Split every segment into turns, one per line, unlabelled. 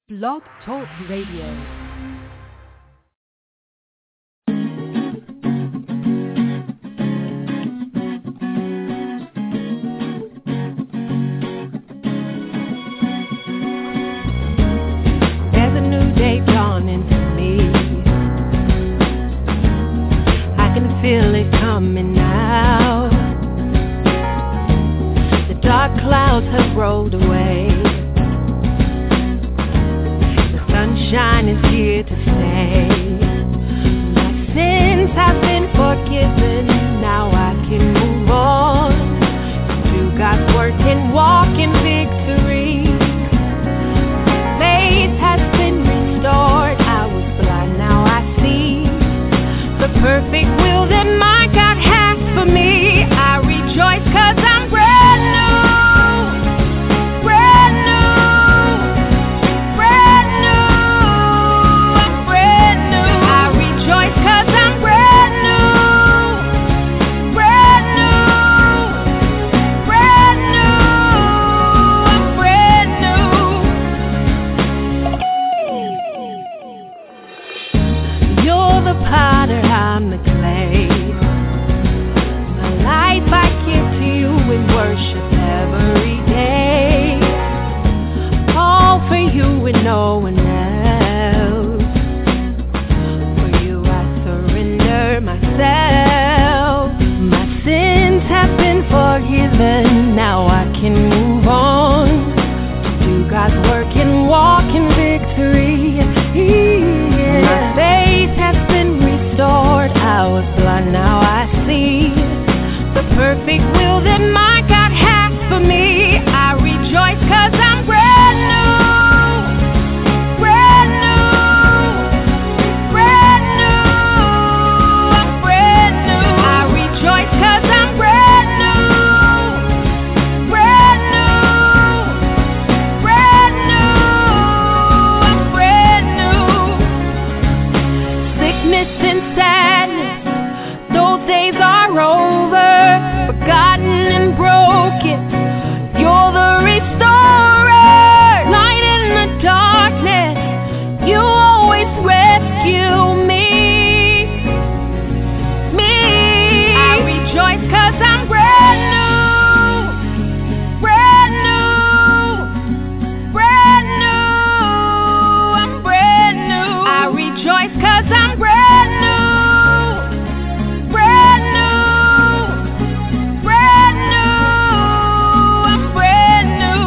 Blog Talk Radio.
Feel it coming now. The dark clouds have rolled away. The sunshine is here to stay. My sins have been forgiven. Now I can move on. Do God's work and walk in victory. Faith has been restored. I was blind, now I see the perfect will that my God has for me. I rejoice 'cause I'm brand new, brand new, brand new, I'm brand new. I rejoice 'cause I'm brand new, brand new, brand new, I'm brand new. You're the potter, I'm the clay. My life I give to you in worship every day. All for you and no one else. For you I surrender myself. My sins have been forgiven. Now I can move on. Do God's work and walk in victory. My faith has been restored. I was blind, now I see the perfect will that my God has for me. I rejoice 'cause I'm brand new, brand new, brand new, I'm brand new. I rejoice 'cause I'm brand new, brand new, brand new, I'm brand new. Sickness and sadness, those days are over, forgotten and broken. You're the restorer, light in the darkness. You always rescue me. I rejoice 'cause I'm brand new, brand new, brand new, I'm brand new. I rejoice 'cause I'm brand new, brand new, brand new, I'm brand new.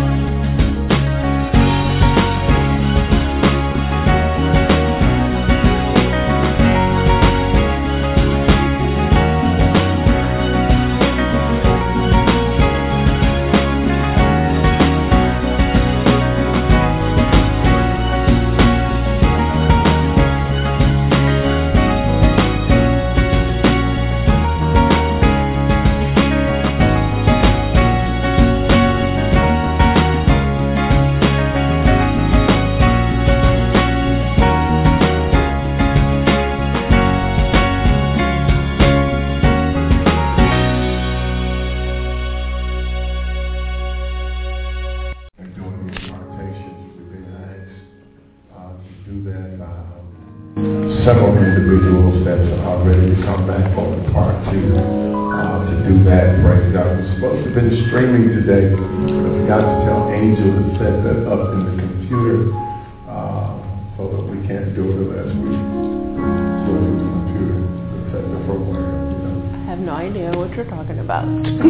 And doing the impartation, we've been asked to do that. Several individuals that are ready to come back for part two to do that. Praise God. We're supposed to have been streaming today, but we got to tell Angel to set that up in the computer so that we can't do it unless we do it in the computer to set the program.
I have no idea what you're talking about.
All right,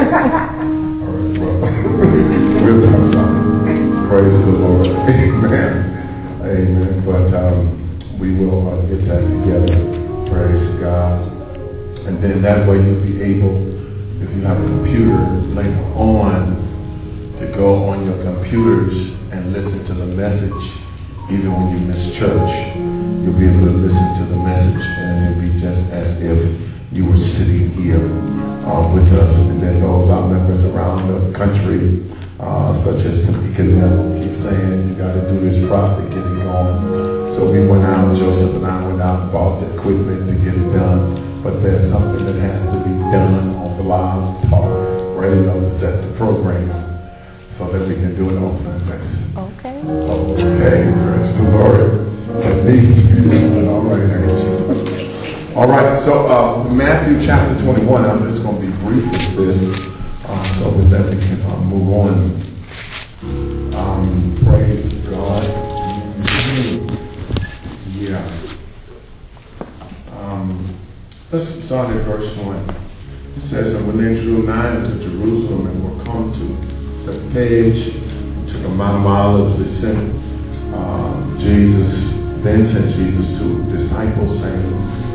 well, we'll talk about it. Praise the Lord. Amen. Amen. But we will get that together. Praise God. And then that way you'll be able, if you have a computer later on, to go on your computers and listen to the message. Even when you miss church, you'll be able to listen to the message, and it'll be just as if you were sitting here with us. And then those our members around the country, such as Tamika Neville, keep saying you got to do this properly, get it going. So we went out, Joseph and I went out and bought the equipment to get it done. But there's something that has to be done on the Live Talk Radio to set the program so that we can do it on Sundays.
Okay.
Okay, praise the Lord. All right, so Matthew chapter 21, I'm just going to be brief with this so that we can move on. Praise God. Yeah. Let's start at verse 1. It says, and when they drew nigh to Jerusalem and were come to the page, to the Mount of Olives, they sent then sent Jesus to disciples, saying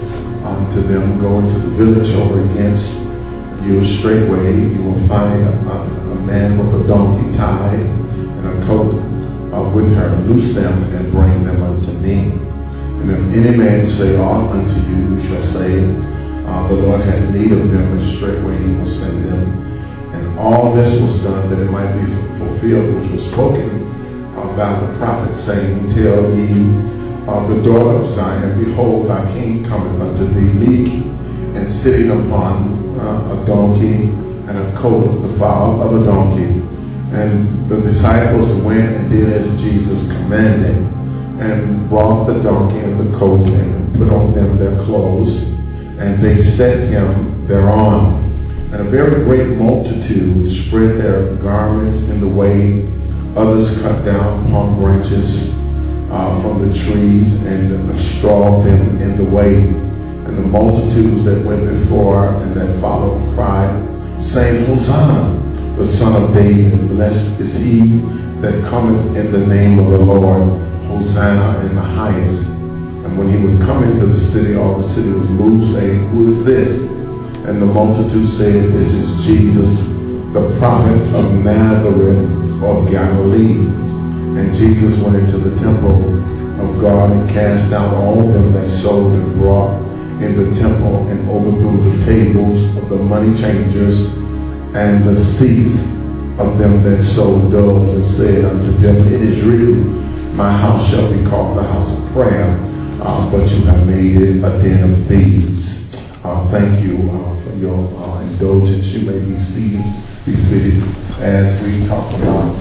to them, go into the village over against you straightway, you will find a man with a donkey tied and a coat with her. Loose them and bring them unto me. And if any man say aught unto you, you shall say, the Lord hath need of them, and straightway he will send them. And all this was done that it might be fulfilled, which was spoken about the prophet, saying, tell ye the daughter of Zion, behold, thy king cometh unto thee meek, and sitting upon a donkey, and a coat of the fowl of a donkey. And the disciples went and did as Jesus commanded, and brought the donkey and the coat, and put on them their clothes, and they set him thereon. And a very great multitude spread their garments in the way. Others cut down palm branches from the trees and strawed them in the way. And the multitudes that went before and that followed cried, saying, Hosanna, the Son of David, blessed is he that cometh in the name of the Lord, Hosanna in the highest. And when he was coming to the city, all the city was moved, saying, who is this? And the multitude said, this is Jesus, the prophet of Nazareth of Galilee. And Jesus went into the temple of God and cast out all them that sold and brought in the temple, and overthrew the tables of the money changers and the seats of them that sold doves, and said unto them, it is written, my house shall be called the house of prayer, but you have made it a den of thieves. Thank you for your indulgence. You may be seated as we talk about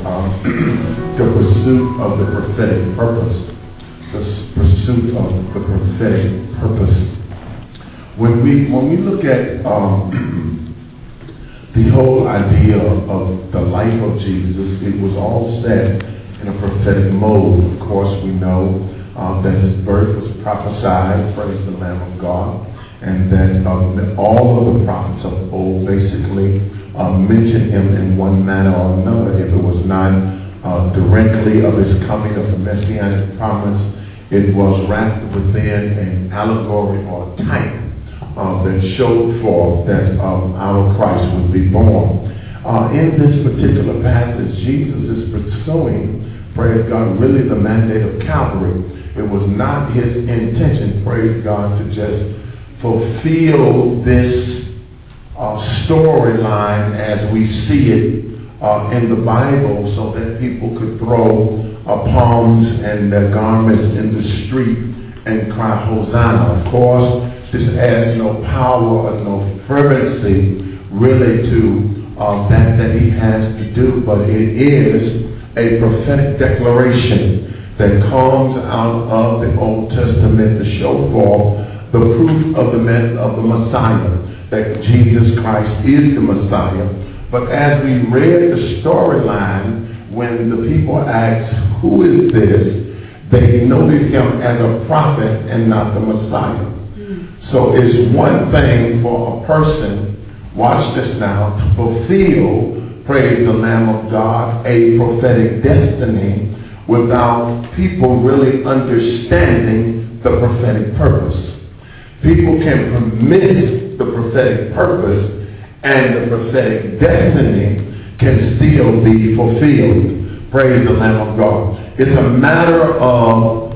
the pursuit of the prophetic purpose. The pursuit of the prophetic purpose. When we look at the whole idea of the life of Jesus, it was all set in a prophetic mode. Of course, we know that his birth was prophesied, praise the Lamb of God, and that all of the prophets of old basically mentioned him in one manner or another. If it was not directly of his coming, of the messianic promise, it was wrapped within an allegory or type that showed forth that our Christ would be born. In this particular passage, Jesus is pursuing, praise God, really the mandate of Calvary. It was not his intention, praise God, to just fulfill this storyline as we see it in the Bible, so that people could throw palms and their garments in the street and cry Hosanna. Of course, this adds no power or no fervency really to that he has to do, but it is a prophetic declaration that comes out of the Old Testament to show forth the proof of the Messiah, that Jesus Christ is the Messiah. But as we read the storyline, when the people asked, who is this? They noted him as a prophet and not the Messiah. So it's one thing for a person, watch this now, to fulfill, praise the Lamb of God, a prophetic destiny without people really understanding the prophetic purpose. People can miss the prophetic purpose, and the prophetic destiny can still be fulfilled. Praise the Lamb of God. It's a matter of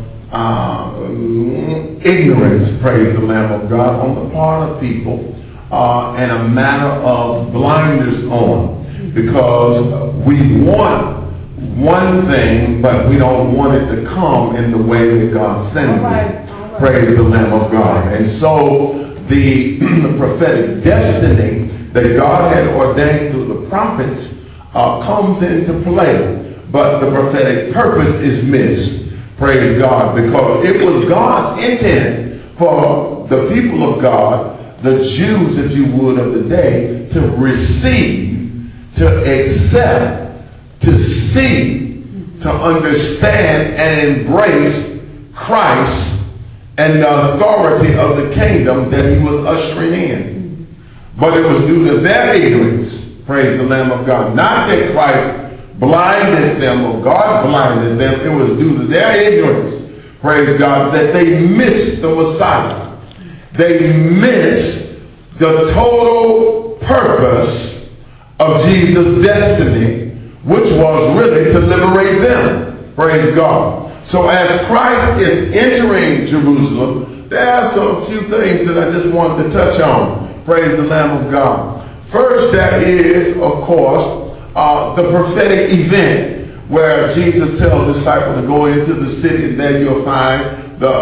ignorance, praise the Lamb of God, on the part of people, and a matter of blinders on, because we want one thing, but we don't want it to come in the way that God sends it. Praise the Lamb of God. And so the prophetic destiny that God had ordained through the prophets comes into play. but the prophetic purpose is missed. Praise God, because it was God's intent for the people of God, the Jews, if you would, of the day, to receive, to accept, to see, to understand and embrace Christ and the authority of the kingdom that he was ushering in. But it was due to their ignorance, praise the Lamb of God. Not that Christ blinded them or God blinded them. It was due to their ignorance, praise God, that they missed the Messiah. They missed the total purpose of Jesus' destiny, which was really to liberate them, praise God. So as Christ is entering Jerusalem, there are some few things that I just wanted to touch on, praise the Lamb of God. First, there is, of course, the prophetic event where Jesus tells the disciples to go into the city, and there you'll find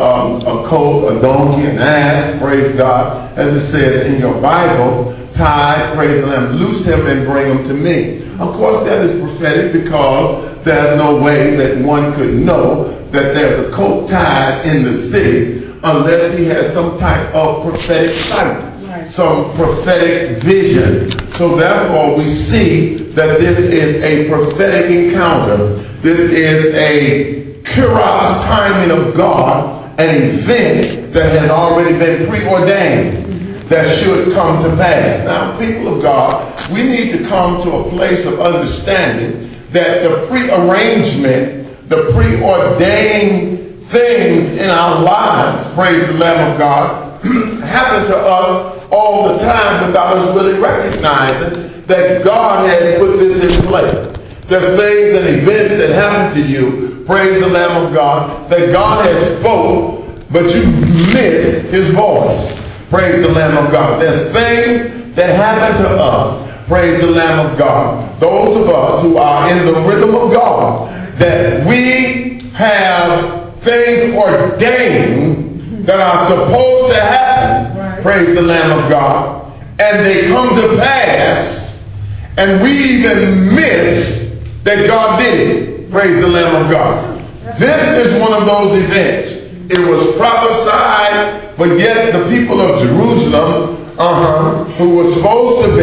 a colt, a donkey, an ass, praise God, as it says in your Bible, tied, praise the Lamb, loose him and bring him to me. Of course, that is prophetic because there's no way that one could know that there's a colt tied in the city unless he has some type of prophetic sight, some prophetic vision. So therefore, we see that this is a prophetic encounter. This is a Kairos timing of God, an event that has already been preordained that should come to pass. Now, people of God, we need to come to a place of understanding that the prearrangement, the preordained things in our lives, praise the Lamb of God, happen to us all the time without us really recognizing that God has put this in place. There's things and events that happen to you, praise the Lamb of God, that God has spoke, but you missed his voice. Praise the Lamb of God. There's things that happen to us, praise the Lamb of God. Those of us who are in the rhythm of God, that we have things ordained that are supposed to happen, praise the Lamb of God, and they come to pass, and we even miss that God did it. Praise the Lamb of God. This is one of those events. It was prophesied, but yet the people of Jerusalem, who were supposed to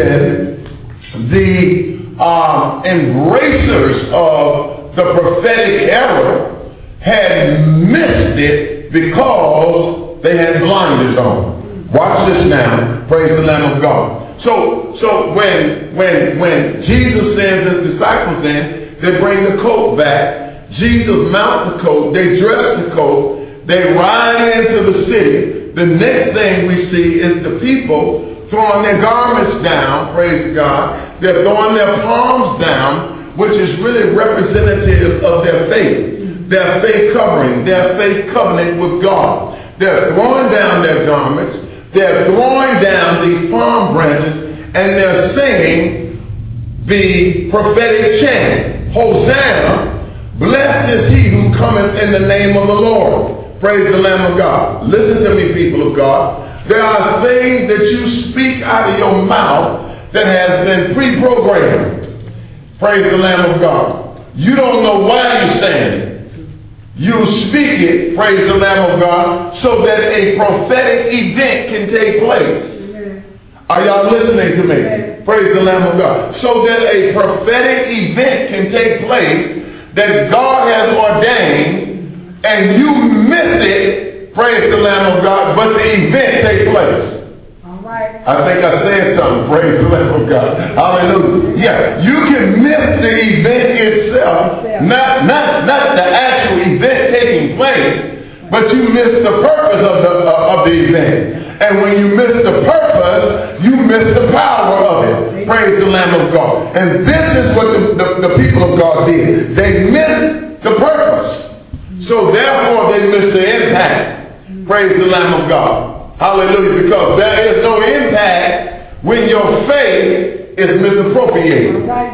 be the embracers of the prophetic era, had missed it because they had blinders on. Watch this now. Praise the Lamb of God. So when Jesus sends his disciples in, they bring the colt back. Jesus mounts the colt. They dress the colt. They ride into the city. The next thing we see is the people throwing their garments down, praise God. They're throwing their palms down, which is really representative of their faith covering, their faith covenant with God. They're throwing down their garments. They're throwing down these palm branches, and they're singing the prophetic chant, Hosanna, blessed is he who cometh in the name of the Lord. Praise the Lamb of God. Listen to me, people of God. There are things that you speak out of your mouth that has been pre-programmed. Praise the Lamb of God. You don't know why you're saying it. You speak it, praise the Lamb of God, so that a prophetic event can take place. Are y'all listening to me? Praise the Lamb of God. So that a prophetic event can take place that God has ordained, and you miss it, praise the Lamb of God, but the event takes place.
All right.
I think I said something, praise the Lamb of God. Hallelujah. Yeah, you can miss the event itself, not the actual event taking place, but you miss the purpose of the event. And when you miss the purpose, you miss the power of it. Praise the Lamb of God. And this is what the people of God did. They missed the purpose. So therefore they missed the impact. Praise the Lamb of God. Hallelujah. Because there is no impact when your faith is misappropriated.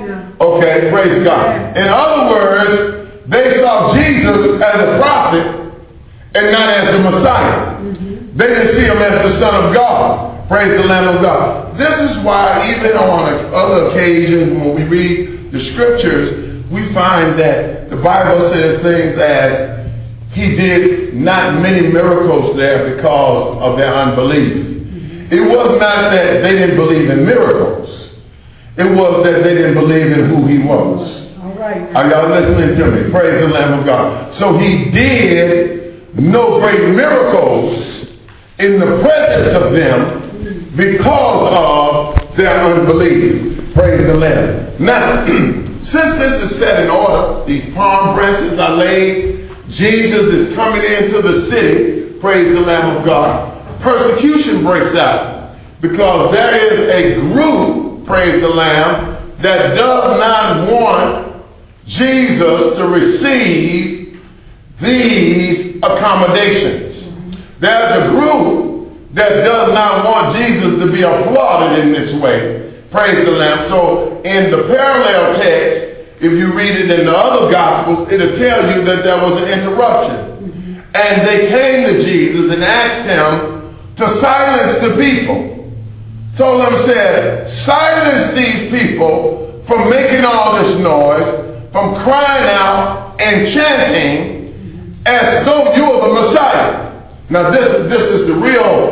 Okay, praise God. In other words, they saw Jesus as a prophet and not as the Messiah. They didn't see him as the Son of God. Praise the Lamb of God. This is why even on other occasions when we read the scriptures, we find that the Bible says things as he did not many miracles there because of their unbelief. It was not that they didn't believe in miracles. It was that they didn't believe in who he was.
All right.
Are y'all listening to me? Praise the Lamb of God. So he did no great miracles in the presence of them because of their unbelief. Praise the Lamb. Now, since this is set in order, these palm branches are laid, Jesus is coming into the city, praise the Lamb of God, persecution breaks out because there is a group, praise the Lamb, that does not want Jesus to receive these accommodations. There's a group that does not want Jesus to be applauded in this way, praise the Lamb. So in the parallel text, if you read it in the other Gospels, it'll tell you that there was an interruption. And they came to Jesus and asked him to silence the people. Told them, said, silence these people from making all this noise, from crying out and chanting as though you were the Messiah. Now this is the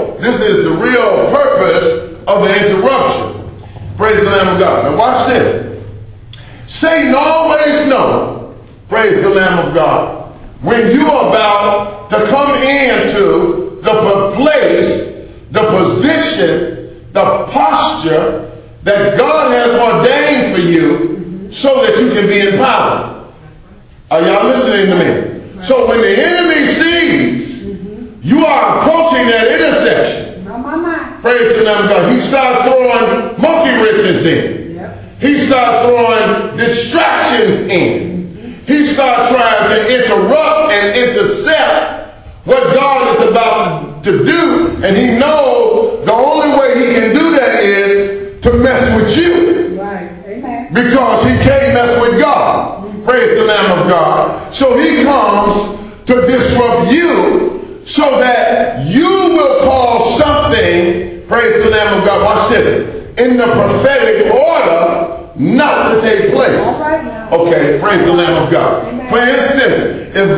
real purpose of the interruption. Praise the Lamb of God. Now watch this. Satan always knows, praise the Lamb of God, when you are about to come into the place, the position, the posture that God has ordained for you so that you can be in power. Are y'all listening to me? So when the enemy sees you are approaching that intersection, praise the Lamb of God, he starts throwing monkey wrenches in. He starts throwing distractions in. He starts trying to interrupt and intercept what God is about to do. And he knows the only way he can do that is to mess with you.
Right. Amen.
Because he can't mess with God. Praise the Lamb of God. So he comes to disrupt you so that you will cause something, praise the Lamb of God, watch this, in the prophetic order not to take place. Okay, praise the Lamb of God. For instance, if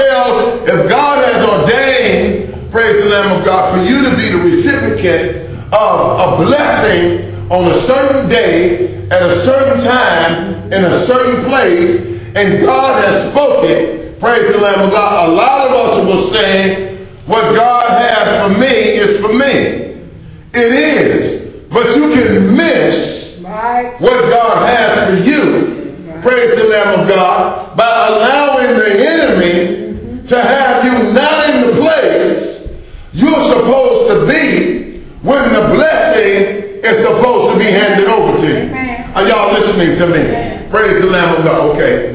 God has ordained, praise the Lamb of God, for you to be the recipient of a blessing on a certain day, at a certain time, in a certain place, and God has spoken, praise the Lamb of God, a lot of us will say, what God has for me is for me. It is. But you can miss what God has for you, praise the Lamb of God, by allowing the enemy to have you not in the place you're supposed to be when the blessing is supposed to be handed over to you. Are y'all listening to me? Praise the Lamb of God. Okay.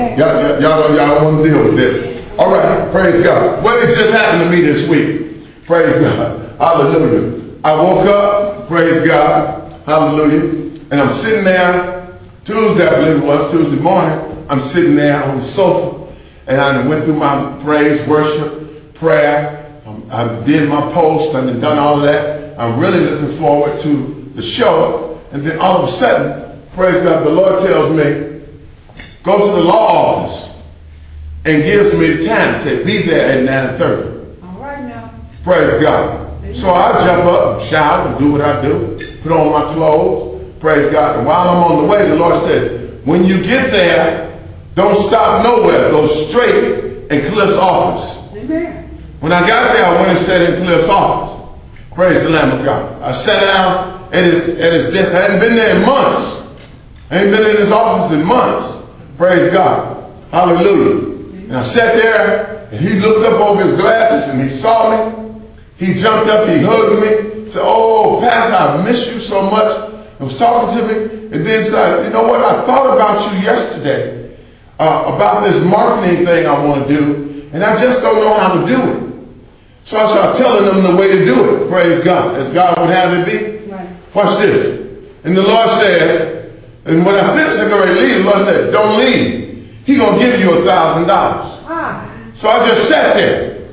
Y'all don't want to deal with this. All right. Praise God. What has just happened to me this week? Praise God. Hallelujah. I woke up. Praise God. Hallelujah. And I'm sitting there, Tuesday, I believe it was, Tuesday morning, I'm sitting there on the sofa, and I went through my praise, worship, prayer. I did my post, I've done all of that. I'm really looking forward to the show. And then all of a sudden, praise God, the Lord tells me, go to the law office and gives me the time. Say, be there at 9:30.
All right now.
Praise God. So I jump up, shower, and do what I do, put on my clothes. Praise God. And while I'm on the way, the Lord said, when you get there, don't stop nowhere. Go straight in Cliff's office.
Amen.
When I got there, I went and sat in Cliff's office. Praise the Lamb of God. I sat down at his desk. I hadn't been there in months. I hadn't been in his office in months. Praise God. Hallelujah. And I sat there, and he looked up over his glasses, and he saw me. He jumped up, he hugged me, said, oh, Pastor, I miss you so much. He was talking to me, and then said, you know what, I thought about you yesterday, about this marketing thing I want to do, and I just don't know how to do it. So I started telling them the way to do it, praise God, as God would have it be.
Right.
Watch this. And the Lord said, and when I finished, I go to leave, the Lord said, don't leave. He's going to give you $1,000. So I just sat there.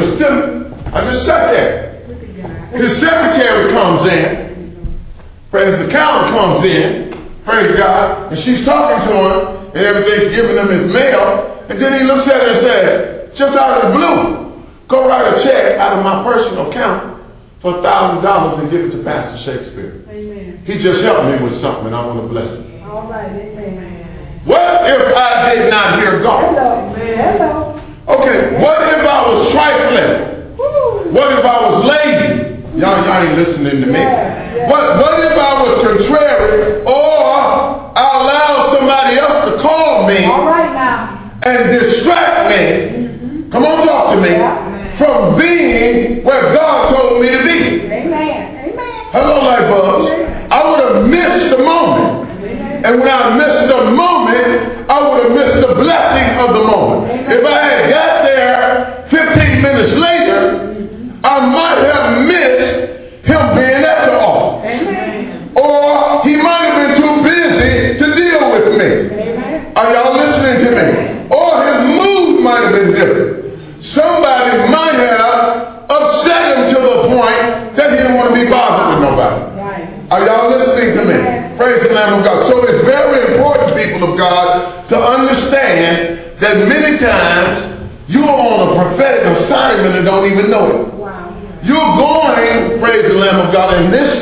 I just sat there. His secretary comes in. Praise the accountant comes in, praise God, and she's talking to him, and everything's giving him his mail. And then he looks at it and says, just out of the blue, go write a check out of my personal account for $1,000 and give it to Pastor Shakespeare.
Amen.
He just helped me with something, and I want to bless him.
All right. Amen.
What if I did not hear God?
Hello.
Okay, what if I was trifling? What if I was lazy? Y'all ain't listening to me.
Yeah.
What if I was contrary, or I allowed somebody else to call me
All right now.
and distract me? Come on, talk to me. From being where God told me to be.
Amen.
Hello, light bulbs. I would have missed the moment. And when I missed the moment, I would have missed the blessing of the moment. If I had got there 15 minutes later, I might have missed him being at the office. Or he might have been too busy to deal with me. Are y'all listening to me? Or his mood might have been different. Somebody might have upset him to the point that he didn't want to be bothered with nobody. Are y'all listening to me? Praise the Lamb of God. So it's very important, people of God, to understand that many times you are on a prophetic assignment and don't even know it. You're going, praise the Lamb of God, in this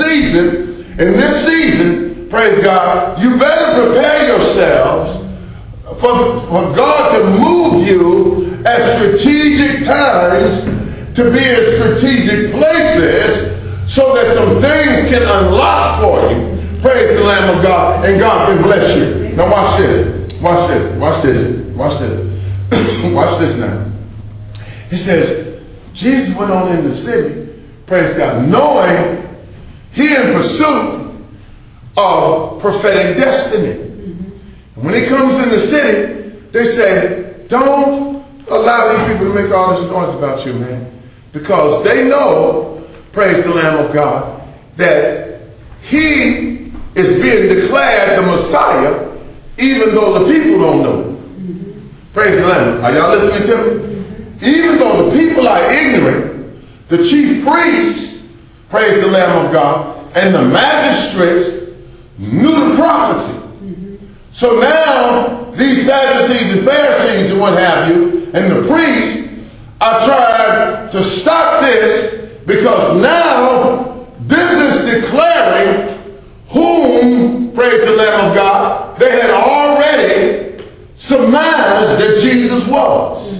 season, praise God, you better prepare yourselves for God to move you at strategic times to be in strategic places so that some things can unlock for you. Praise the Lamb of God, and God can bless you. Now watch this. Watch this. Watch this. Watch this. Watch this now. He says, Jesus went on in the city, praise God, knowing he in pursuit of prophetic destiny. And when he comes in the city, they say, don't allow these people to make all this noise about you, man. Because they know, praise the Lamb of God, that he is being declared the Messiah, even though the people don't know it. Praise the Lamb. Are y'all listening to me? Even though the people are ignorant, the chief priests, praise the Lamb of God, and the magistrates knew the prophecy. So now, these Sadducees and Pharisees and what have you, and the priests are trying to stop this because now this is declaring whom, praise the Lamb of God, they had already surmised that Jesus was.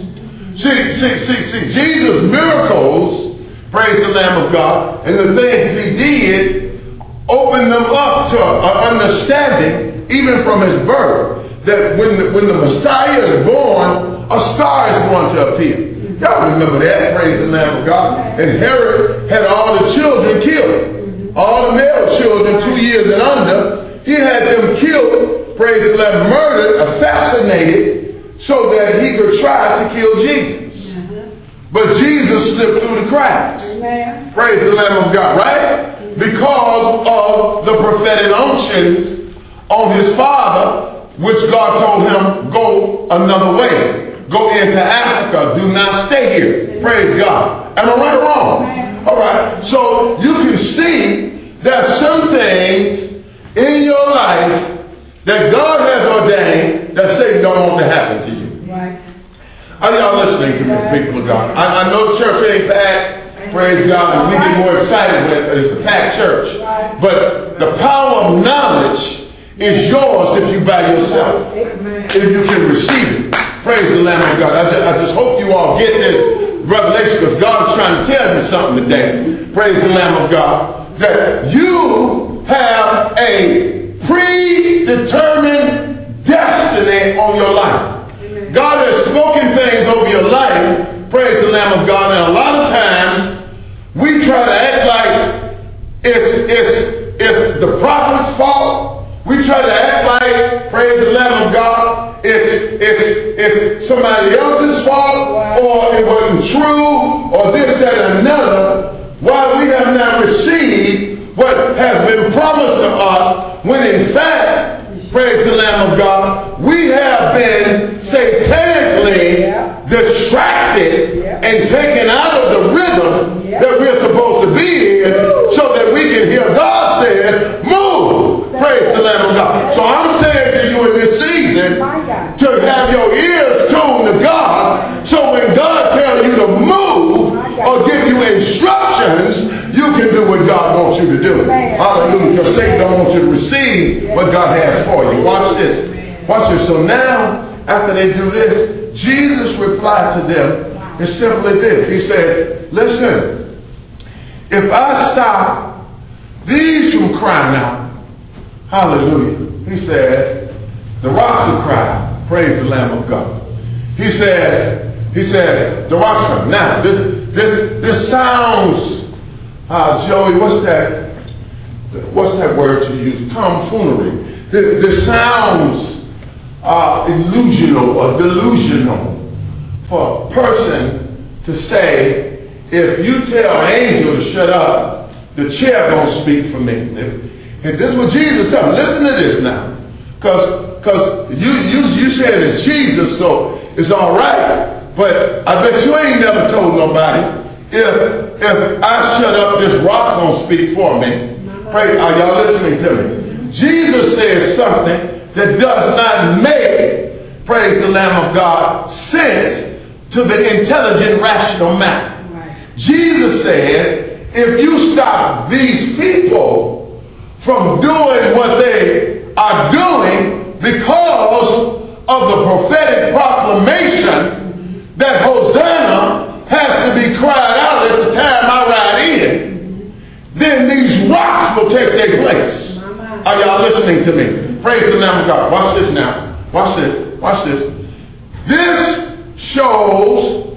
See, Jesus' miracles, praise the Lamb of God, and the things he did opened them up to an understanding, even from his birth, that when the Messiah is born, a star is going to appear. Y'all remember that, praise the Lamb of God. And Herod had all the children killed. All the male children 2 years and under, he had them killed, praise the Lamb, murdered, assassinated, so that he could try to kill Jesus. But Jesus slipped through the cracks. Praise the Lamb of God, right? Because of the prophetic unctions on his father, which God told him, go another way. Go into Africa. Do not stay here. Praise God. Am I right or wrong? All right. So you can see that some things in your life that God has ordained that Satan don't want to happen to you. Are y'all listening to me, people of God? I know the church ain't packed. Praise God. And we get more excited when it's a packed church. But the power of knowledge is yours if you by yourself. If you can receive it. Praise the Lamb of God. I just hope you all get this revelation because God is trying to tell you something today. Praise the Lamb of God. That you have a predetermined destiny on your life. God has spoken things over your life. Praise the Lamb of God. And a lot of times we try to act like it's the prophet's fault. We try to act like, praise the Lamb of God, it's somebody else's fault, or it wasn't true, or this, that, and another, while we have not received what has been promised to us, when in fact, praise the Lamb of God, we have been satanically distracted and taken out of the rhythm that we're supposed to be in so that we can hear God say, move. Praise the Lamb of God. So I'm saying to you in this season, have your ears tuned to God, so when God tells you to move or give you instructions, you can do what God wants you to do. Hallelujah. Because Satan don't want you to receive what God has for you. Watch this. Watch this. So now, after they do this, Jesus replied to them as simply this. He said, listen, if I stop these from crying out, hallelujah, he said, the rocks will cry, praise the Lamb of God. He said, the rocks cry. Now, this sounds, Joey, what's that word you use? Tomfoolery. This sounds illusional or delusional for a person to say, if you tell an angel to shut up, the chair don't speak for me. And this is what Jesus said. Listen to this now. Because you said it's Jesus, so it's all right. But I bet you ain't never told nobody, if I shut up, this rock don't speak for me. Pray, are y'all listening to me? Jesus says something that does not make, praise the Lamb of God, sense to the intelligent, rational man. Jesus said, if you stop these people from doing what they are doing because of the prophetic proclamation that Hosanna has to be cried out at the time I ride in, then these rocks will take their place. Are y'all listening to me? Praise the Lamb of God. Watch this now. Watch this. Watch this. This shows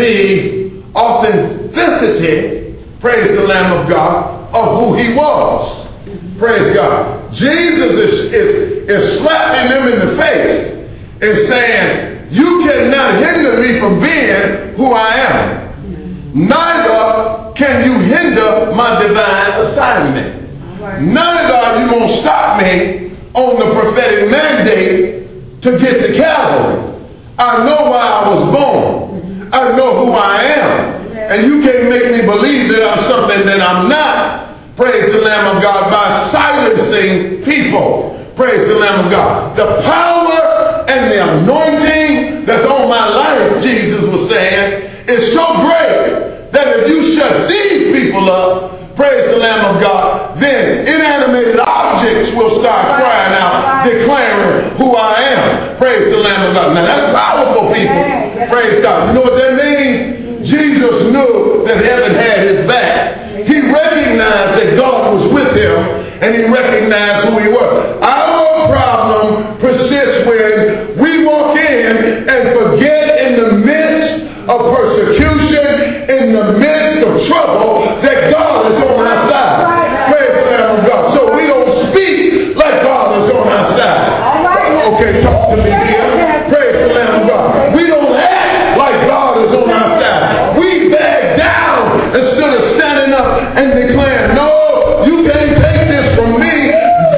the authenticity, praise the Lamb of God, of who he was. Praise God. Jesus is slapping them in the face and saying, you cannot hinder me from being who I am. Neither can you hinder my divine assignment. Neither are you going to stop me on the prophetic mandate to get to Calvary. I know why I was born. I know who I am. And you can't make me believe that I'm something that I'm not. Praise the Lamb of God, by silencing people. Praise the Lamb of God. The power and the anointing that's on my life, Jesus was saying, is so great that if you shut these people up, praise the Lamb of God, then inanimated objects will start crying out, declaring who I am. Praise the Lamb of God. Now that's powerful, people. Praise God. You know what that means? Jesus knew that heaven had his back. He recognized that God was with him, and he recognized who he was. Our problem persists when we walk in and forget in the midst of persecution, in the midst of trouble, that God is on our side. Praise the Lamb of God. So we don't speak like God is on our side. Okay, talk to me here. Praise the Lamb of God. We don't act like God is on our side. We back down instead of standing up and declaring, no, you can't take this from me.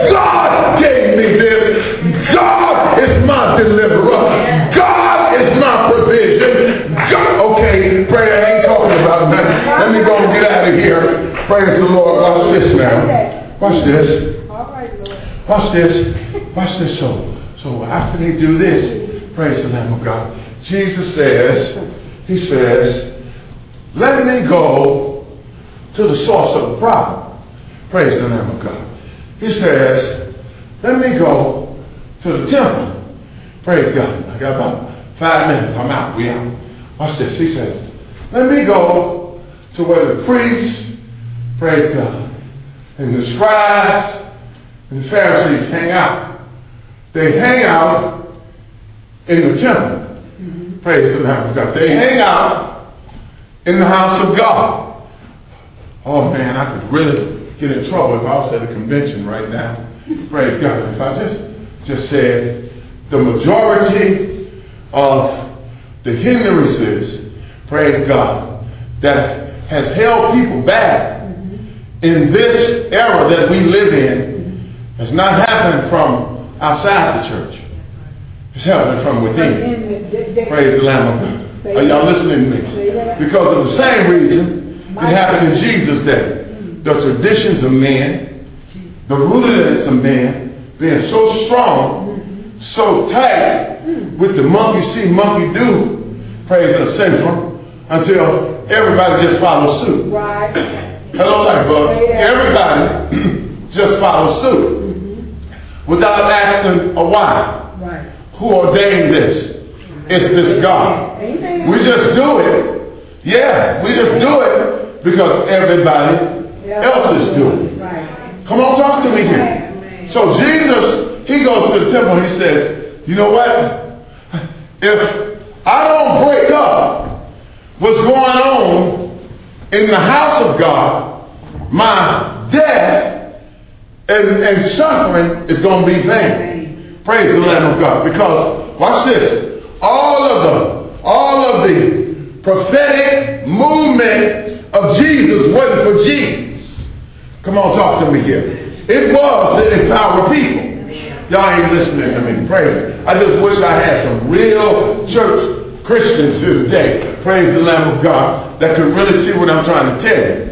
God gave me this. God is my deliverer. God is my provision. God. Okay, pray, I ain't talking about that. Let me go and get out of here. Praise the Lord. Watch this now. Watch this. Watch this. Watch this. So after they do this, praise the Lamb of God, Jesus says, he says, let me go to the source of the problem. Praise the Lamb of God. He says, let me go to the temple. Praise God. I got about 5 minutes. I'm out. We out. Watch this. He says, let me go to where the priests, praise God, and the scribes and the Pharisees hang out. They hang out in the temple. Praise the Lamb of God. They hang out in the house of God. Oh man, I could really get in trouble if I was at a convention right now. Praise God. If I just said the majority of the hindrances, praise God, that has held people back in this era that we live in has not happened from outside the church. It's happening from within. Praise the Lamb of God. Are y'all listening to me? Because of the same reason it happened in Jesus' day. The traditions of men, the rudiments of men being so strong, so tight, with the monkey see, monkey do, praise the syndrome, until everybody just follows suit.
Right.
Hello, light bulb. Everybody just follows suit without asking a why.
Right.
Who ordained this? It's this God.
Amen.
We just do it. Yeah, we just do it because everybody else is doing it.
Right.
Come on, talk to me here. So Jesus, he goes to the temple and he says, you know what? If I don't break up what's going on in the house of God, my death and suffering is going to be vain. Praise the Lamb of God. Because, watch this, all of the prophetic movement of Jesus wasn't for Jesus. Come on, talk to me here. It was to empower people. Y'all ain't listening to me. Praise. I just wish I had some real church Christians here today, praise the Lamb of God, that could really see what I'm trying to tell you.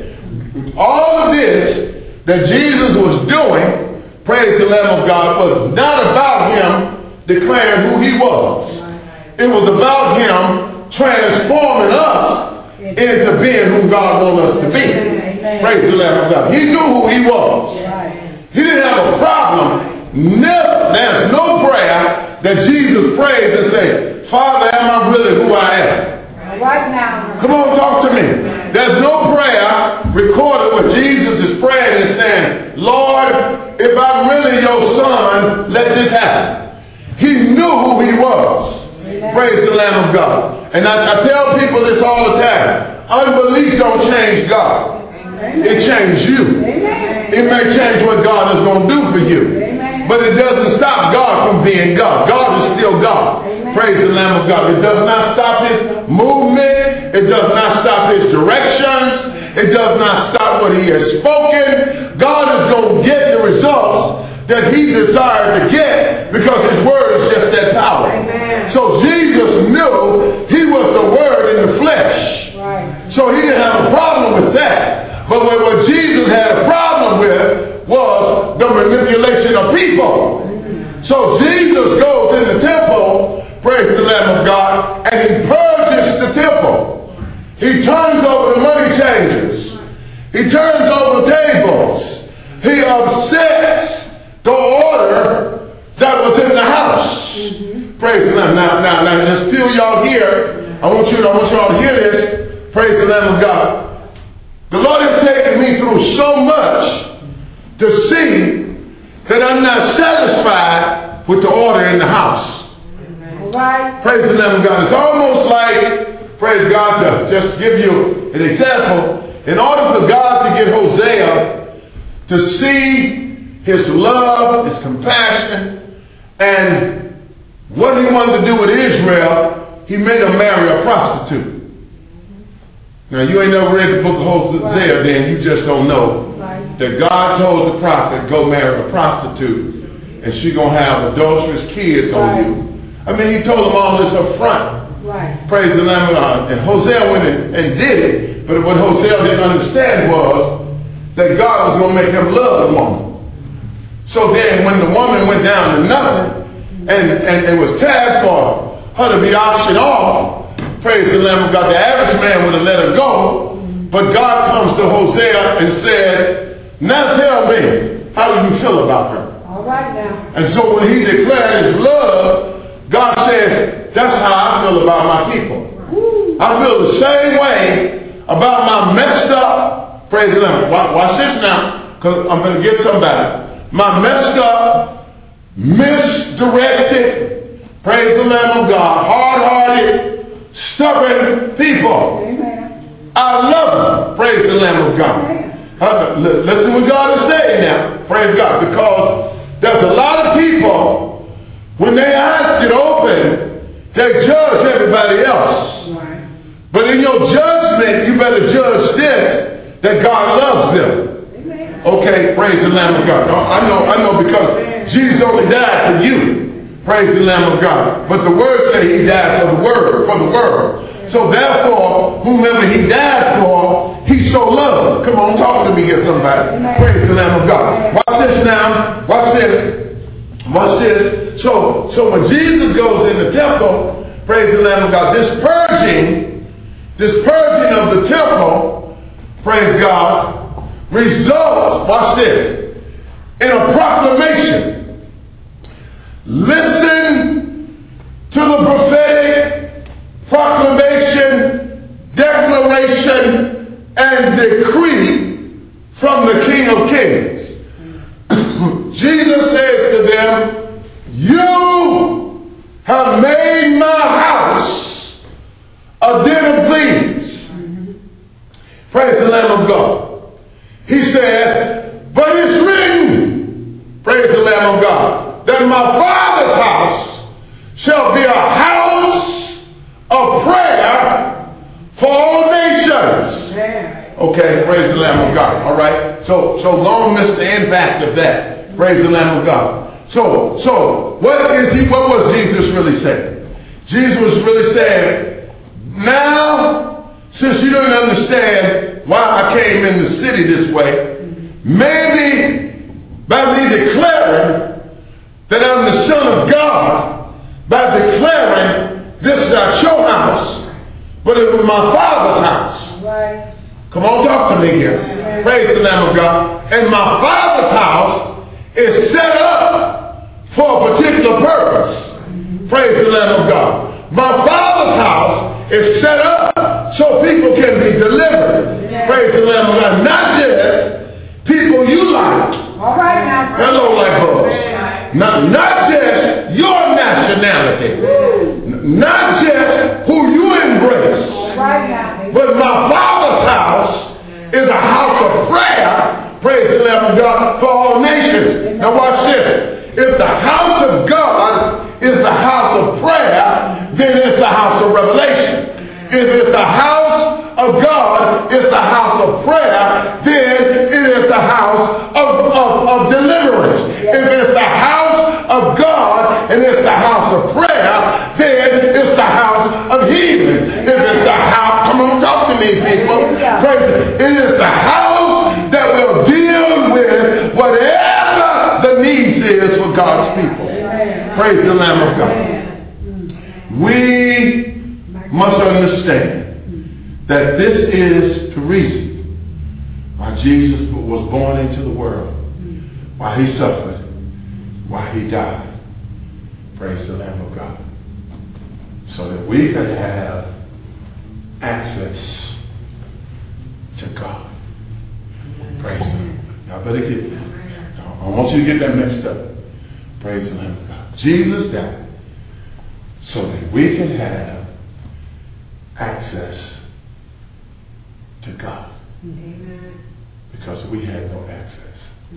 All of this that Jesus was doing, praise the Lamb of God, was not about him declaring who he was. It was about him transforming us into being who God wants us to be. Praise the Lamb of God. He knew who he was. He didn't have a problem. Never, there's no prayer that Jesus prays and say, Father, am I really who I am?
Right now.
Come on, talk to me. There's no prayer recorded where Jesus is praying and saying, Lord, if I'm really your son, let this happen. He knew who he was. Amen. Praise the Lamb of God. And I tell people this all the time. Unbelief don't change God. Amen. It changes you. Amen. It may change what God is going to do for you. Amen. But it doesn't stop God from being God. God is still God. Amen. Praise the Lamb of God. It does not stop his movement. It does not stop his directions. It does not stop what he has spoken. God is going to get the results that he desired to get because his word is just that power. Amen. So Jesus knew he was the word in the flesh. Right. So he didn't have a problem with that. But what Jesus had a problem with was the manipulation of people. So Jesus goes in the temple, praise the Lamb of God, and he purges the temple. He turns over the money changers. He turns over tables. He upsets the order that was in the house. Praise the Lamb. Now, just feel y'all here. I want y'all to hear this. Praise the Lamb of God. The Lord has taken me through so much to see that I'm not satisfied with the order in the house. Right. Praise the Lamb of God. It's almost like, praise God, to just give you an example. In order for God to get Hosea to see his love, his compassion, and what he wanted to do with Israel, he made her marry a prostitute. Now, you ain't never read the book of Hosea, then you just don't know that God told the prophet, go marry a prostitute, and she going to have adulterous kids on you. I mean, he told them all this up front. Right. Praise the Lamb of God. And Hosea went and did it, but what Hosea didn't understand was that God was going to make him love the woman. So then when the woman went down to nothing, and it was tasked for her to be auctioned off, praise the Lamb of God, the average man would have let her go, but God comes to Hosea and said, now tell me, how do you feel about her? All right now. And so when he declared his love, God says, that's how I feel about my people. I feel the same way about my messed up, praise the Lamb. Watch this now, because I'm going to get somebody. My messed up, misdirected, praise the Lamb of God, hard-hearted, stubborn people. Amen. I love them, praise the Lamb of God. Listen what God is saying now, praise God, because there's a lot of people, when their eyes get open, they judge everybody else. Right. But in your judgment, you better judge this, that God loves them. Amen. Okay, praise the Lamb of God. I know because Jesus only died for you. Praise the Lamb of God. But the word says he died for the world. So therefore, whomever he died for, he so loved. Come on, talk to me here, somebody. Praise the Lamb of God. Watch this now. Watch this. Watch this. So when Jesus goes in the temple, praise the Lamb of God, this purging of the temple, praise God, results, watch this, in a proclamation. Listen to the prophetic proclamation, declaration, and decree from the King of Kings. Jesus says to them, you have made my house a den of thieves. Praise the Lamb of God. He said, but it's written, praise the Lamb of God, that my Father's house shall be a house of prayer for all nations. Okay, praise the Lamb of God. All right. So long missed the impact of that. Praise the Lamb of God. So what was Jesus really saying? Jesus was really saying, now, since you don't understand why I came in the city this way, maybe by me declaring that I'm the Son of God, by declaring this is not your house, but it was my Father's house.
Right.
Come on, talk to me here. Praise the Lamb of God. And my Father's house is set up for a particular purpose. Praise the Lamb of God. My Father's house is set up so people can be delivered. Praise the Lamb of God. Not just people you like.
All right now.
Hello, like brothers. Not just your nationality. Not just who you embrace.
All right now.
But my Father's house is a house of prayer, praise the Lamb of God, for all nations. Now watch this. If the house of God is the house of prayer, then it's the house of revelation. If the house of God is the house of prayer, then it is the house of deliverance. If it's the house of God and it's the house of prayer, then it's the house of healing. If it's the house, come on, talk to me, people. It is the house that will deal with whatever the needs is for God's people. Praise the Lamb of God. We must understand that this is the reason why Jesus was born into the world, why he suffered, why he died. Praise the Lamb of God. So that we could have access to God. Praise the Lamb. Y'all better get that. I want you to get that mixed up. Praise the Lamb of God. Jesus died so that we can have access to God.
Amen.
Because we had no access.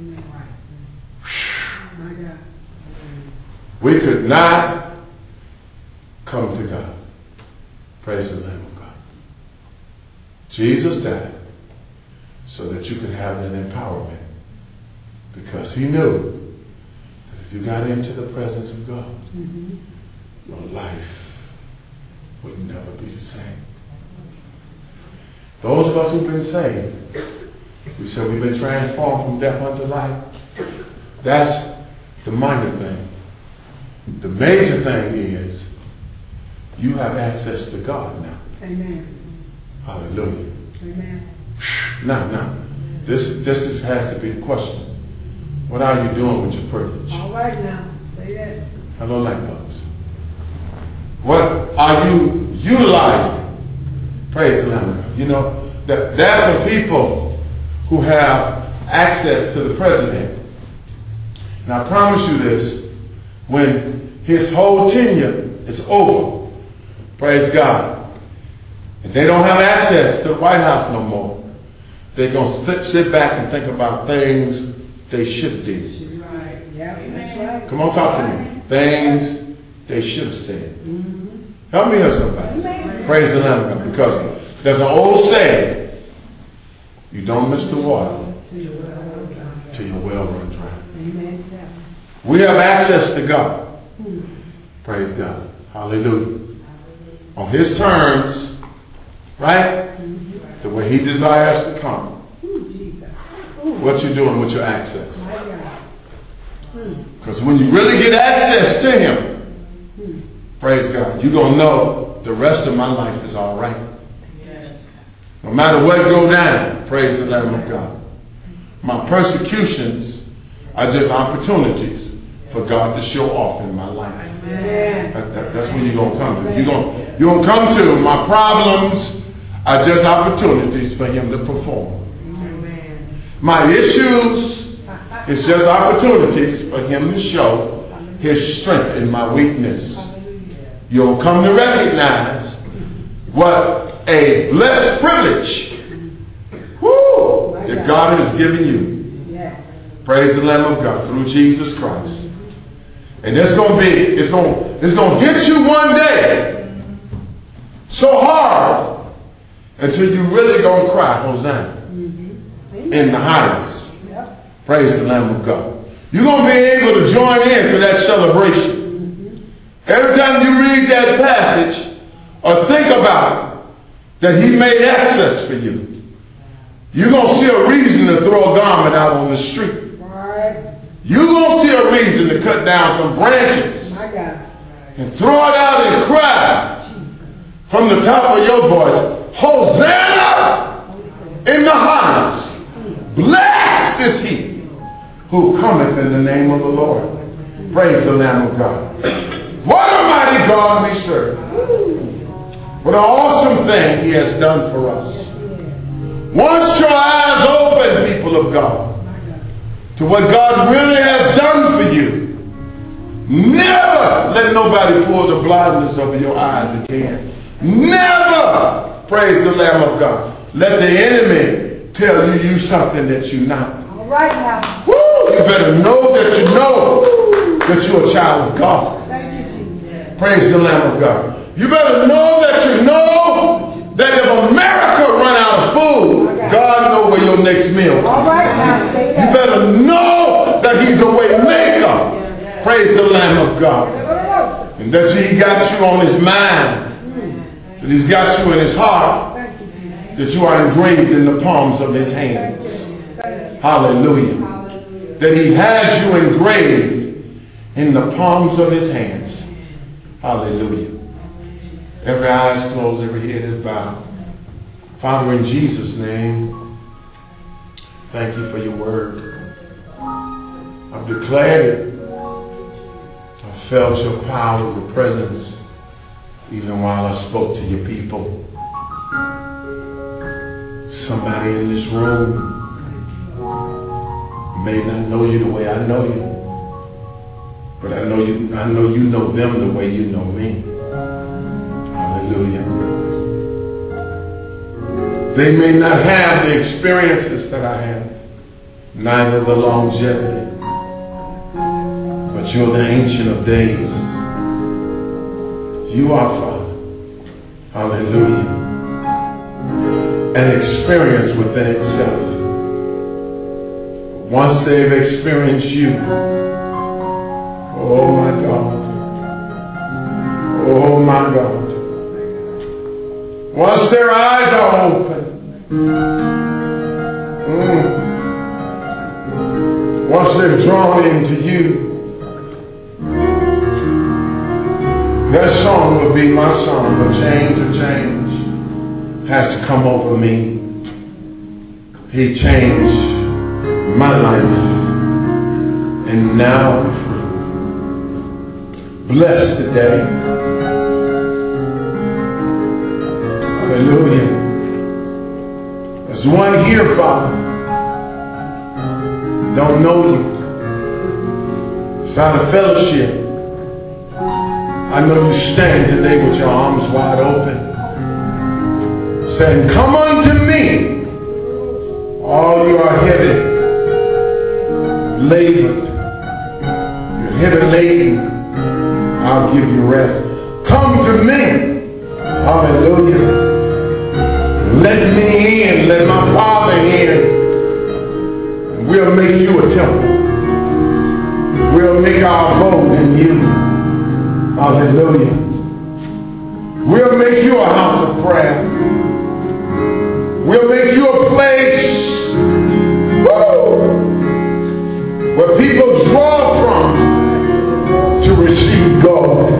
My God.
We could not come to God. Praise the Lamb of God. Jesus died so that you could have that empowerment. Because he knew that if you got into the presence of God, your life would never be the same. Those of us who've been saved, we said we've been transformed from death unto life. That's the minor thing. The major thing is you have access to God now.
Amen.
Hallelujah.
Amen.
Now, this has to be the question. What are you doing with your privilege?
All right now. Say that.
Hello, light bulbs. What are you utilizing? Praise the Lamb. You know, there are some people who have access to the president. Now I promise you this, when his whole tenure is over, praise God, and they don't have access to the White House no more, they're going to sit back and think about things they should do.
Right. Yeah, that's right.
Come on, talk to me. Things they should have said. Help me hear somebody. Praise the Lamb of God. Because there's an old saying, you don't miss the water till your well runs dry. We have access to God. Praise God. Hallelujah. On his terms, right? The way he desires to come. What you doing with your access? Because when you really get access to him, praise God, you're going to know the rest of my life is all right. No matter what go down, praise the Lamb of God. My persecutions are just opportunities for God to show off in my life. That's when you're going to come to. You're going to come to my problems are just opportunities for him to perform. My issues is just opportunities for him to show his strength in my weakness. You'll come to recognize what a blessed privilege that God has given you. Praise the Lamb of God through Jesus Christ. And it's going to get you one day so hard until you really going to cry Hosanna in the highest. Praise the Lamb of God. You're going to be able to join in to that celebration. Every time you read that passage or think about it, that he made access for you, you're going to see a reason to throw a garment out on the street. You're going to see a reason to cut down some branches and throw it out and cry from the top of your voice, Hosanna in the highest. Blessed is he who cometh in the name of the Lord. Praise the Lamb of God. What a mighty God we serve. What an awesome thing he has done for us. Once your eyes open, people of God, to what God really has done for you, never let nobody pull the blindness over your eyes again. Never, praise the Lamb of God, let the enemy tell you something that you're not.
All right now.
Woo! You better know that you're a child of God. Praise the Lamb of God. You better know that you know that if America run out of food, God knows where your next meal comes.
All right now.
You better know that he's a way maker. Praise the Lamb of God. And that he got you on his mind. That he's got you in his heart. That you are engraved in the palms of his hands. Hallelujah. That he has you engraved in the palms of his hands. Hallelujah. Every eye is closed, every head is bowed. Father, in Jesus' name, thank you for your word. I've declared it. I felt your power, your presence, even while I spoke to your people. Somebody in this room may not know you the way I know you, but I know you know them the way you know me. Hallelujah. They may not have the experiences that I have, neither the longevity, but you're the Ancient of Days. You are, Father. Hallelujah. An experience within itself. Once they've experienced you, oh my God. Oh my God. Once their eyes are open, once they're drawn into you, that song will be my song. A change has to come over me. He changed my life, and now I'm free. Bless the day. Hallelujah. There's one here, Father. Don't know you. It's out of fellowship. I know you stand today with your arms wide open, saying, come unto me, all you are heavy, labored. You're heavy laden. I'll give you rest. Come to me. Hallelujah. Let me in. Let my Father in. We'll make you a temple. We'll make our abode in you. Hallelujah. We'll make you a house of prayer. We'll make you a place where people draw from. Lord.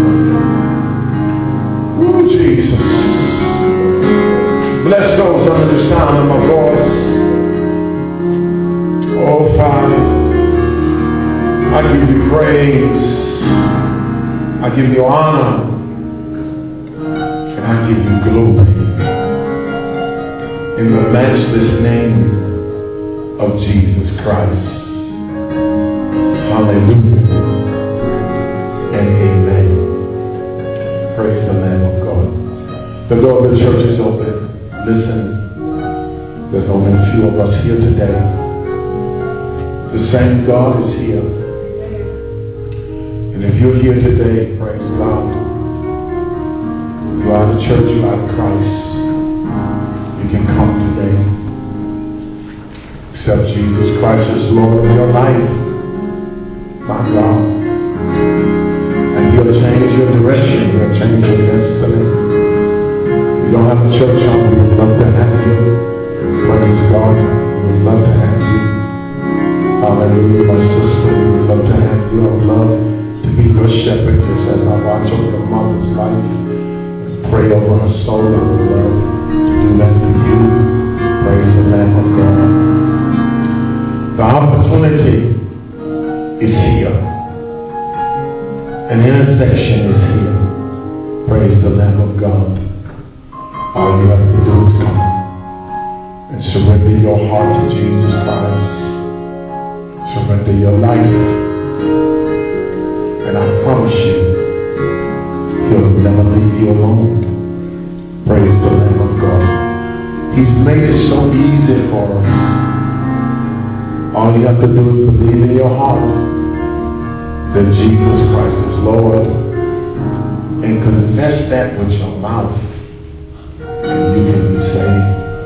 Oh, Jesus. Bless those under the sound of my voice. Oh, Father, I give you praise. I give you honor. And I give you glory. In the matchless name of Jesus Christ. Hallelujah. And amen. Praise the Lamb of God. The door of the church is open. Listen, there's only a few of us here today. The same God is here. And if you're here today, praise God, you are the church, you are Christ, you can come today. Accept Jesus Christ as Lord of your life. My God. And he'll change your direction, he'll change your destiny. You don't have a church home, we would love to have you. Praise God, we would love to have you. Hallelujah, my sister, we would love to have you. I would love to be your shepherd just as I watch over your mother's life and pray over her soul. I would love to do that for you. Praise the Lamb of God. The opportunity is here. An intersection is here. Praise the Lamb of God. All you have to do is come and surrender your heart to Jesus Christ. Surrender your life. And I promise you, he'll never leave you alone. Praise the Lamb of God. He's made it so easy for us. All you have to do is believe in your heart that Jesus Christ is Lord and confess that with your mouth and you can be saved.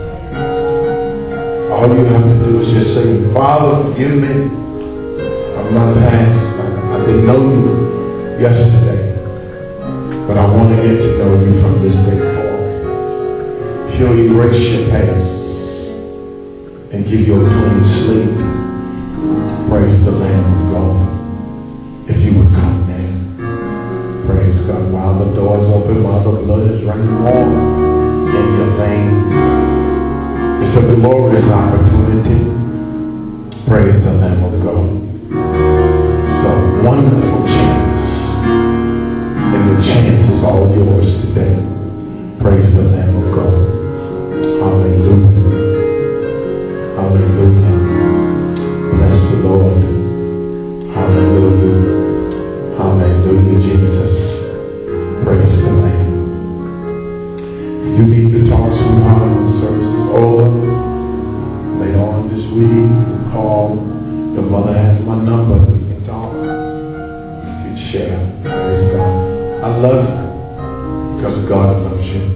All you have to do is just say, Father, forgive me of my past. I didn't know you yesterday, but I want to get to know you from this day forward. He'll erase your past and give you a clean sleep. Praise the Lamb of God. If you would come now. Praise God. While the door is open, while the blood is running warm in your veins. It's a glorious opportunity. Praise the Lamb of God. It's a wonderful chance. And the chance is all yours today. Praise the Lamb of God. Hallelujah. Hallelujah. Bless the Lord. Hallelujah. Hallelujah, Jesus. Praise the Lamb. You need to talk to God when the service is over. Later on this week, call. Your mother has my number. You can talk. You can share. Praise God. I love you because God loves you.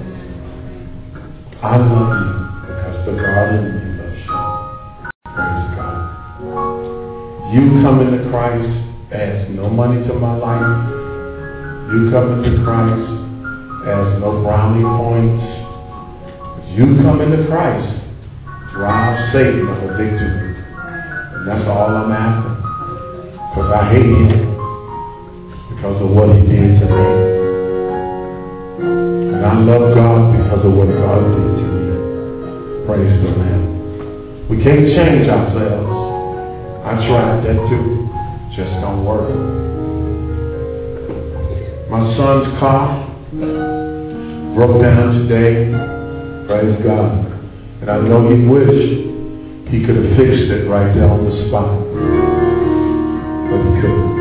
I love you because the God in me loves you. Praise God. You come into Christ, adds no money to my life. You come into Christ, adds no brownie points. You come into Christ, drive Satan of a victory. And that's all I'm after. Because I hate him because of what he did to me. And I love God because of what God did to me. Praise the Lamb. We can't change ourselves. I tried that too. Just don't work. My son's car broke down today. Praise God. And I know he wished he could have fixed it right there on the spot. But he couldn't.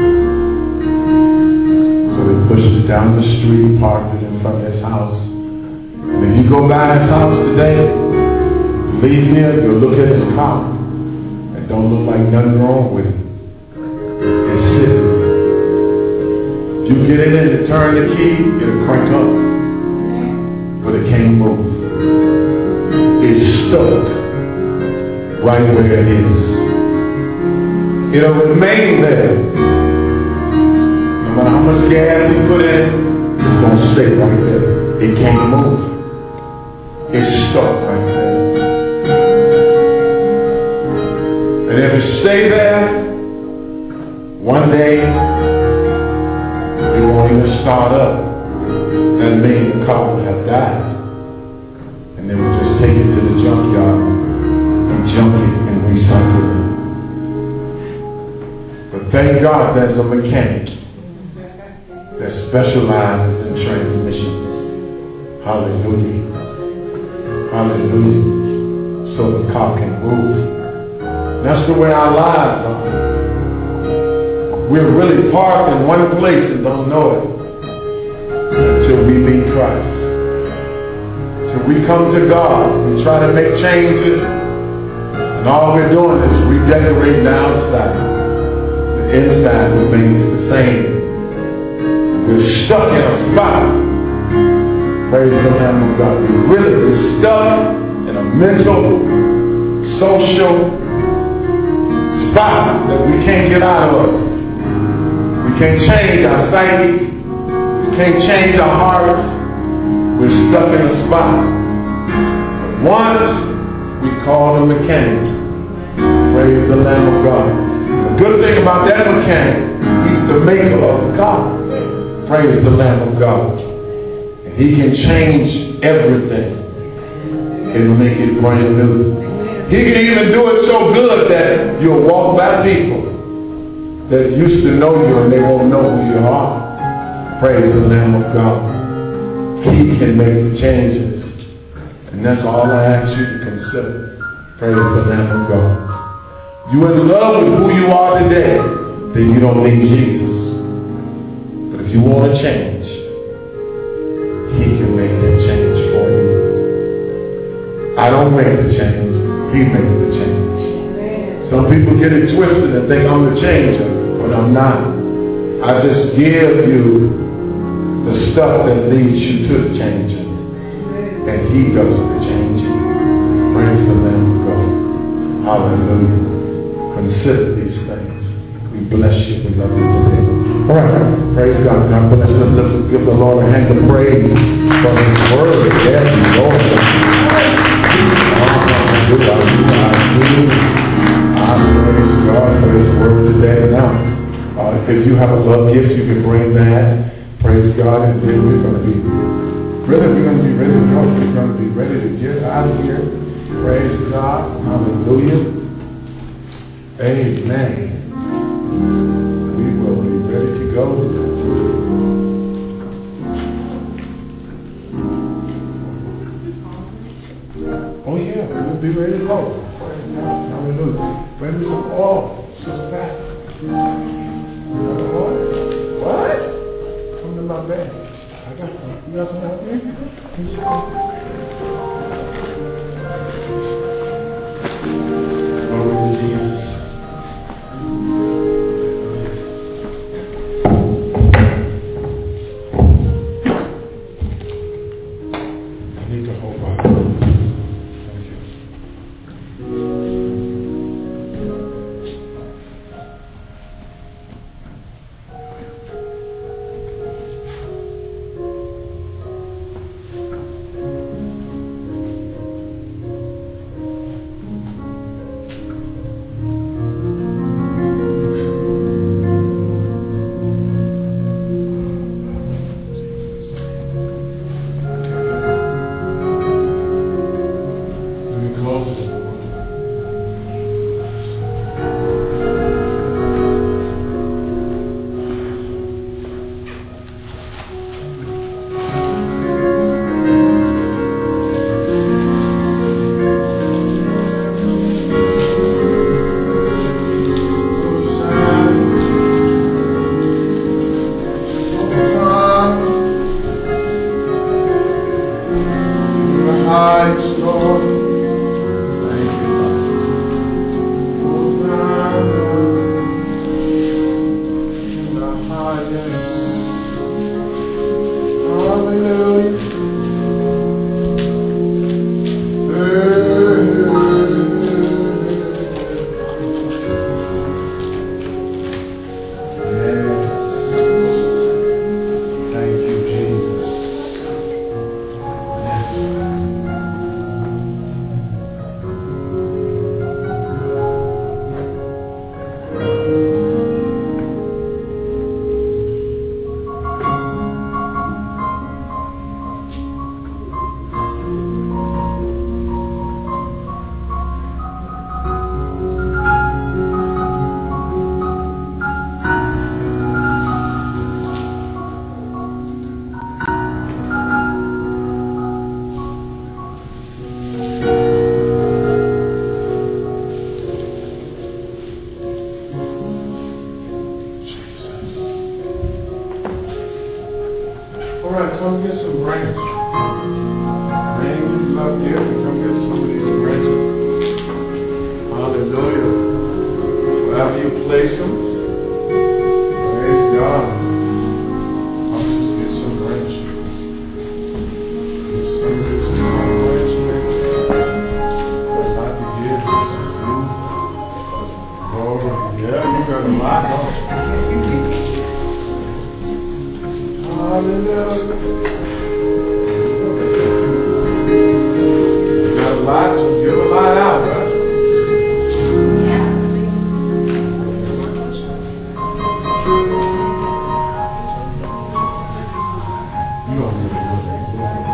So they pushed it down the street, parked it in front of his house. And if you go by his house today, leave here, you'll look at his car. It don't look like nothing wrong with it. It's sitting. You get in it and turn the key, it'll crank up. But it can't move. It's stuck right where it is. It'll remain there. No matter how much gas you put in it, it's going to stay right there. It can't move. It's stuck right there. And if it stay there, one day start up, that means the car would have died. And they would just take it to the junkyard and junk it and recycle it. But thank God there's a mechanic that specializes in transmissions. Hallelujah. Hallelujah. So the car can move. That's the way our lives are. We're really parked in one place and don't know it until we meet Christ. Till we come to God and try to make changes, and all we're doing is redecorating the outside. The inside remains the same. We're stuck in a spot. Praise the Lamb of God. We're stuck in a mental, social spot that we can't get out of. We can't change our psyche. We can't change our hearts. We're stuck in a spot. But once we call the mechanic, praise the Lamb of God. The good thing about that mechanic, he's the maker of the car. Praise the Lamb of God. And he can change everything and make it brand new. He can even do it so good that you'll walk by people that used to know you and they won't know who you are. Praise the Lamb of God. He can make the changes. And that's all I ask you to consider. Praise the Lamb of God. You're in love with who you are today, then you don't need Jesus. But if you want to change, he can make that change for you. I don't make the change. He makes the change. Some people get it twisted and think I'm the changer, but I'm not. I just give you the stuff that leads you to the changing. And he does the changing. Praise the Lamb of God. Hallelujah. Consider these things. We bless you. We love you today. All right. Praise God. God bless us. Let's give the Lord a hand of praise for his word. Yes, Lord. I praise God for his word today. Now, if you have a love gift, you can bring that. Praise God, and then we're going to be ready to go. We're going to be ready to get out of here. Praise God. Hallelujah. Amen. We will be ready to go. Oh yeah, we'll be ready to go. Hallelujah. Bring me some oil. Sister Pat. What? Come to my bed. I got some. You got some out there? Glory to Jesus. I need to hold on. here to come get some of these branches. Hallelujah. Wherever you place them, praise God. I'll just get some branches. Some of this small branch maybe. Because I can hear this. Glory. Yeah, you got a lot on. Hallelujah. You got a lot, so give a lot out, right? You don't need to look at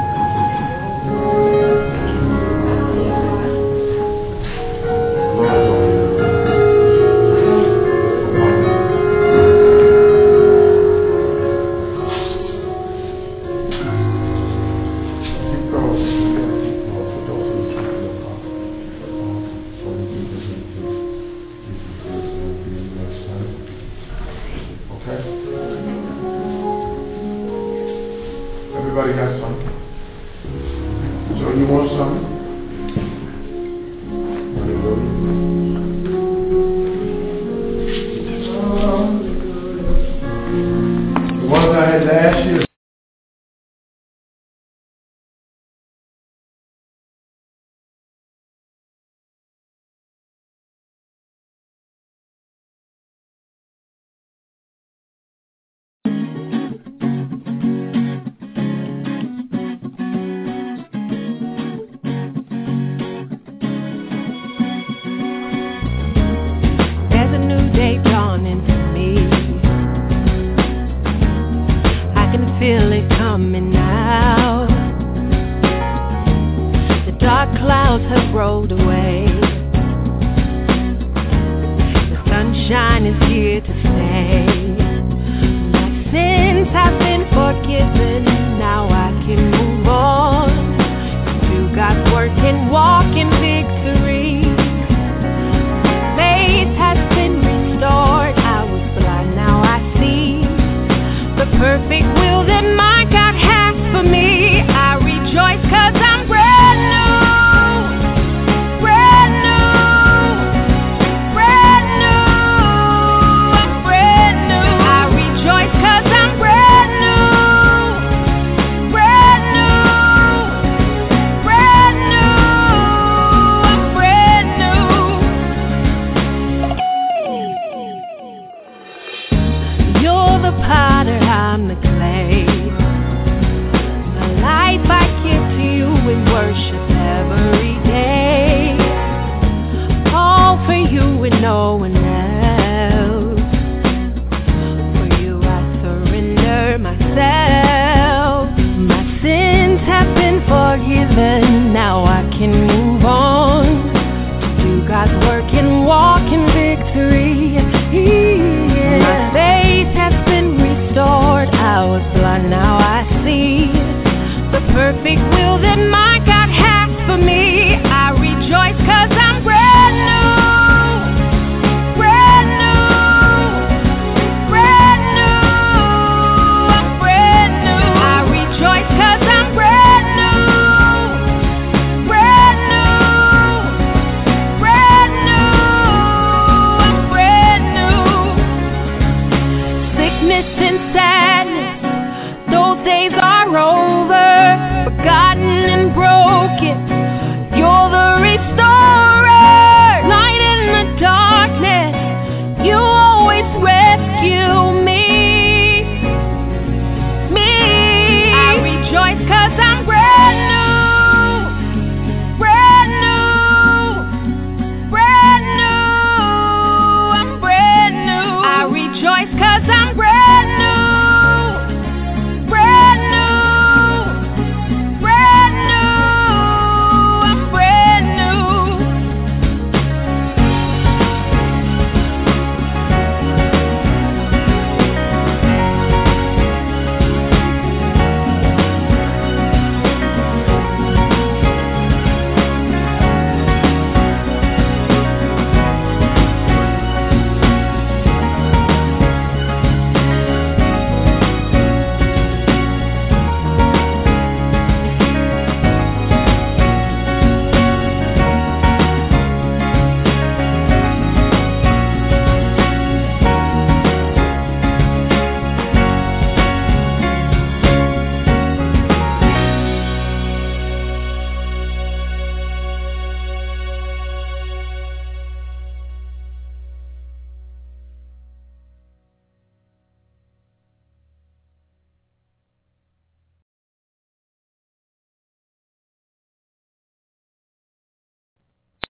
Everybody got something? So you want something? The ones I had last year.
Feel it coming now. The dark clouds have rolled away. The sunshine is here to stay. My sins have been forgiven. Now I can move on. Do God's work and walk in